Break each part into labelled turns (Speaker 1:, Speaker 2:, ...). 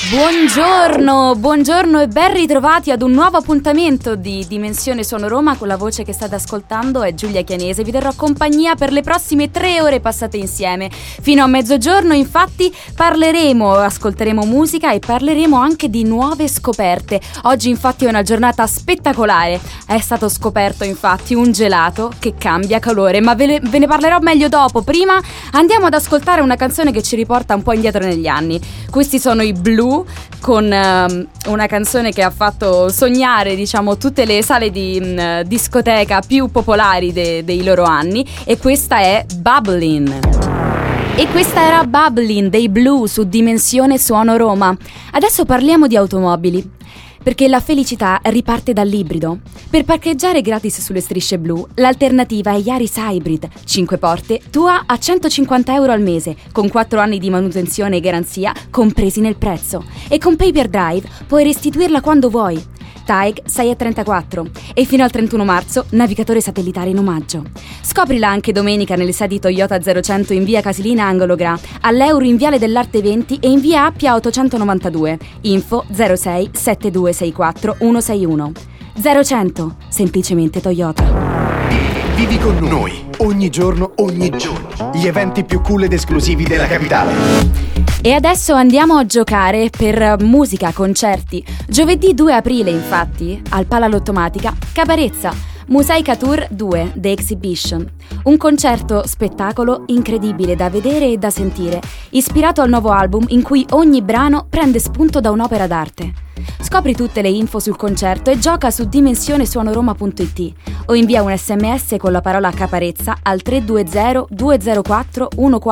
Speaker 1: Buongiorno e ben ritrovati ad un nuovo appuntamento di Dimensione Suono Roma. Con la voce che state ascoltando è Giulia Chianese. Vi terrò compagnia per le prossime 3 ore passate insieme. Fino a mezzogiorno infatti ascolteremo musica e parleremo anche di nuove scoperte. Oggi infatti è una giornata spettacolare. È stato scoperto infatti un gelato che cambia colore, ma ve ne parlerò meglio dopo. Prima andiamo ad ascoltare una canzone che ci riporta un po' indietro negli anni. Questi sono i Blue, con una canzone che ha fatto sognare, diciamo, tutte le sale di discoteca più popolari dei loro anni, e questa è Bubbling. E questa era Bubbling dei Blue su Dimensione Suono Roma. Adesso parliamo di automobili, perché la felicità riparte dall'ibrido. Per parcheggiare gratis sulle strisce blu, l'alternativa è Yaris Hybrid, 5 porte, tua a €150 al mese, con 4 anni di manutenzione e garanzia compresi nel prezzo. E con Pay per Drive puoi restituirla quando vuoi. TAG 6,34 e fino al 31 marzo navigatore satellitare in omaggio. Scoprila anche domenica nelle sedi Toyota 0100 in via Casilina Angolo Gra, all'Euro in viale dell'Arte 20 e in via Appia 892. Info 06 7264 161. 0100, semplicemente Toyota.
Speaker 2: Vivi con noi, ogni giorno, gli eventi più cool ed esclusivi della capitale.
Speaker 1: E adesso andiamo a giocare per musica, concerti. Giovedì 2 aprile, infatti, al Palalottomatica, Caparezza, Museica Tour 2, The Exhibition. Un concerto spettacolo incredibile da vedere e da sentire, ispirato al nuovo album in cui ogni brano prende spunto da un'opera d'arte. Scopri tutte le info sul concerto e gioca su dimensionesuonoroma.it o invia un SMS con la parola Caparezza al 320 204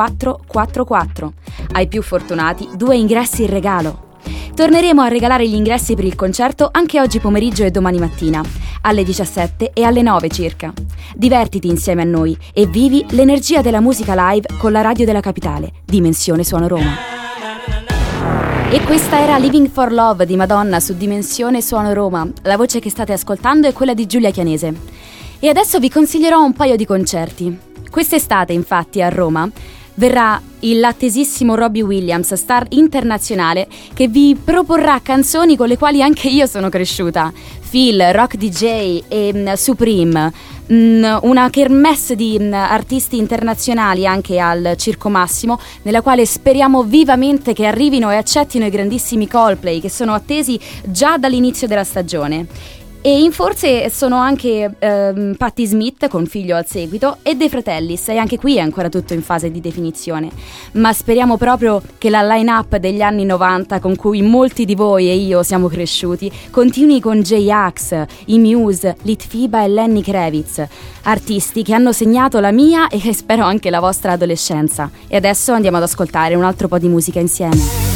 Speaker 1: 1444. Ai più fortunati 2 ingressi in regalo. Torneremo a regalare gli ingressi per il concerto anche oggi pomeriggio e domani mattina, alle 17 e alle 9 circa. Divertiti insieme a noi e vivi l'energia della musica live con la radio della capitale, Dimensione Suono Roma. E questa era Living for Love di Madonna su Dimensione Suono Roma. La voce che state ascoltando è quella di Giulia Chianese. E adesso vi consiglierò un paio di concerti. Quest'estate, infatti, a Roma verrà il attesissimo Robbie Williams, star internazionale, che vi proporrà canzoni con le quali anche io sono cresciuta. Phil, Rock DJ e Supreme, una kermesse di artisti internazionali anche al Circo Massimo, nella quale speriamo vivamente che arrivino e accettino i grandissimi Coldplay, che sono attesi già dall'inizio della stagione. E in forze sono anche Patti Smith con Figlio al seguito e De Fratellis, e anche qui è ancora tutto in fase di definizione, ma speriamo proprio che la line-up degli anni 90 con cui molti di voi e io siamo cresciuti continui con J-Ax, i Muse, Litfiba e Lenny Kravitz, artisti che hanno segnato la mia e spero anche la vostra adolescenza. E adesso andiamo ad ascoltare un altro po' di musica insieme.